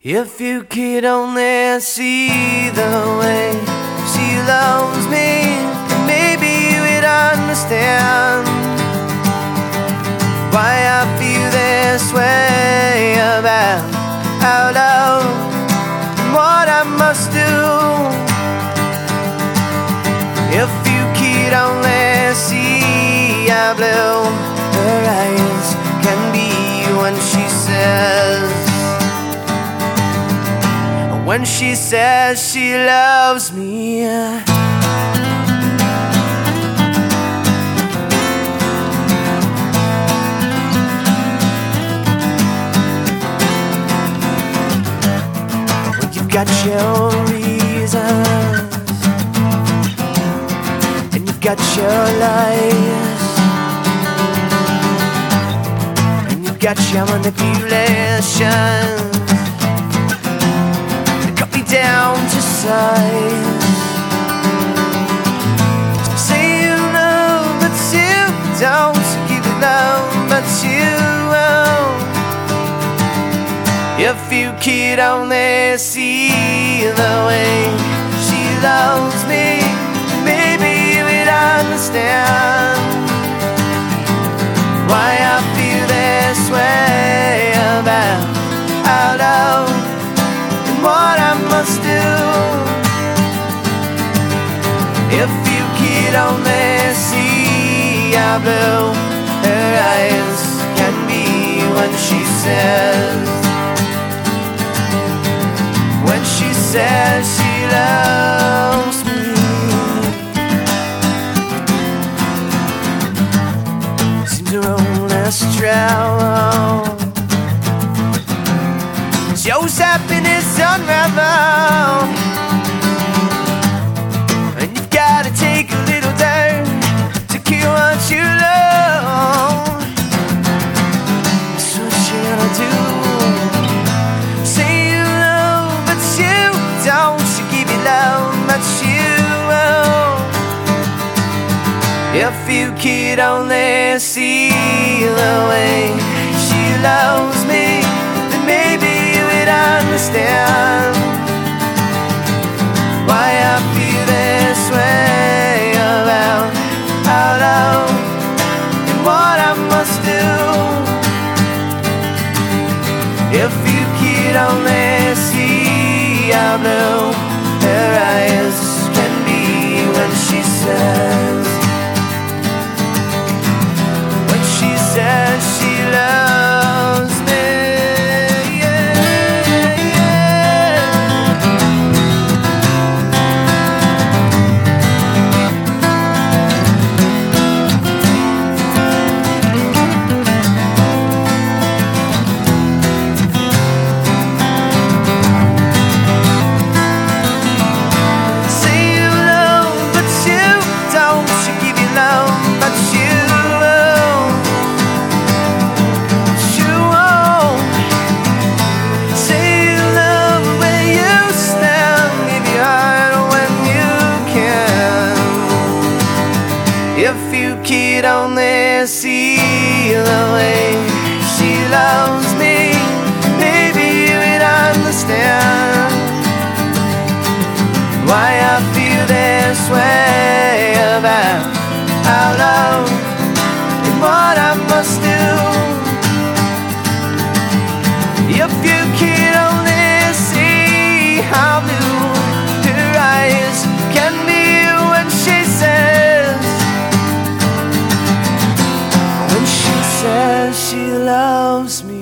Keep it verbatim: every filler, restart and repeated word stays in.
If you could only see the way she loves me, then maybe you would understand why I feel this way about our love and what I must do. If you could only see how blue her eyes can be when she says When she says she loves me. When you've got your reasons and you've got your lies and you've got your manipulations down to size. Say you love, but you don't. Give it love, but you won't. If you could only see the way she loves me, maybe you would understand why I feel this way about our love and what I must do. If you could only see how blue her eyes can be when she says When she says she loves me. Seems her own less travel shows happiness unraveled, and you've gotta take a little dirt to kill what you love. So what you gonna do? Say you love, but you don't. You give your love, but you won't. If you could only see the way she loves me, then maybe understand why I feel this way about our love and what I must do. If you could only see how blue her eyes can be when she says When she says she loves me. If you could only see the way she loves me, maybe you would understand why I feel this way about our love and what I must do. If you could only see how blue her eyes can be when she says Says she loves me.